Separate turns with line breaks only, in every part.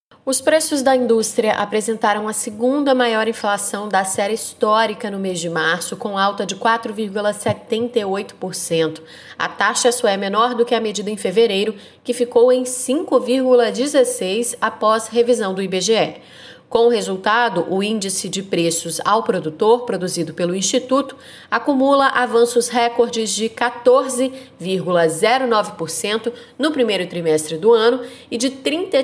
Os preços da indústria apresentaram a segunda maior inflação da série histórica no mês de março, com alta de 4,78%. A taxa só é menor do que a medida em fevereiro, que ficou em 5,16% após revisão do IBGE. Com o resultado, o índice de preços ao produtor, produzido pelo Instituto, acumula avanços recordes de 14,09% no primeiro trimestre do ano e de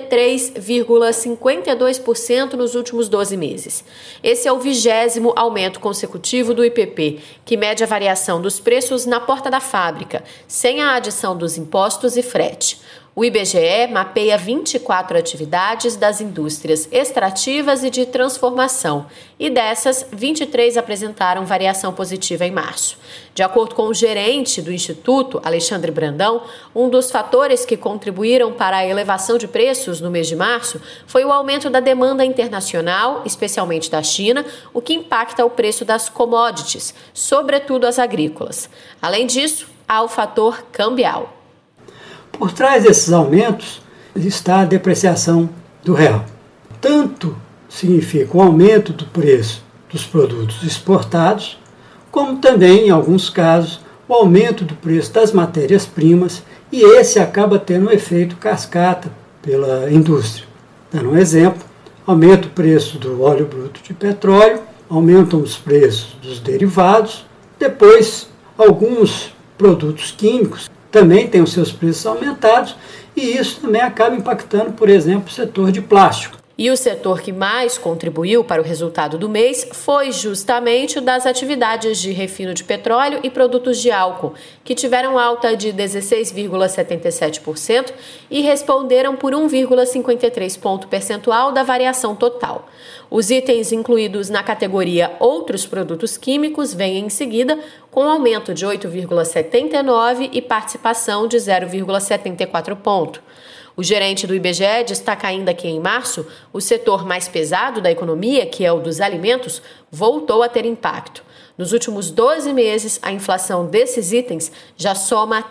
33,52% nos últimos 12 meses. Esse é o 20º aumento consecutivo do IPP, que mede a variação dos preços na porta da fábrica, sem a adição dos impostos e frete. O IBGE mapeia 24 atividades das indústrias extrativas e de transformação, e dessas, 23 apresentaram variação positiva em março. De acordo com o gerente do Instituto, Alexandre Brandão, um dos fatores que contribuíram para a elevação de preços no mês de março foi o aumento da demanda internacional, especialmente da China, o que impacta o preço das commodities, sobretudo as agrícolas. Além disso, há o fator cambial.
Por trás desses aumentos está a depreciação do real. Tanto significa o aumento do preço dos produtos exportados, como também, em alguns casos, o aumento do preço das matérias-primas, e esse acaba tendo um efeito cascata pela indústria. Dando um exemplo, aumenta o preço do óleo bruto de petróleo, aumentam os preços dos derivados, depois alguns produtos químicos também têm os seus preços aumentados, e isso também acaba impactando, por exemplo, o setor de plástico.
E o setor que mais contribuiu para o resultado do mês foi justamente o das atividades de refino de petróleo e produtos de álcool, que tiveram alta de 16,77% e responderam por 1,53 ponto percentual da variação total. Os itens incluídos na categoria Outros Produtos Químicos vêm em seguida, com aumento de 8,79% e participação de 0,74 ponto. O gerente do IBGE destaca ainda que, em março, o setor mais pesado da economia, que é o dos alimentos, voltou a ter impacto. Nos últimos 12 meses, a inflação desses itens já soma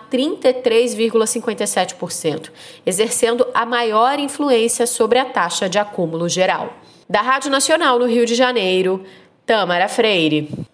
33,57%, exercendo a maior influência sobre a taxa de acúmulo geral. Da Rádio Nacional no Rio de Janeiro, Tâmara Freire.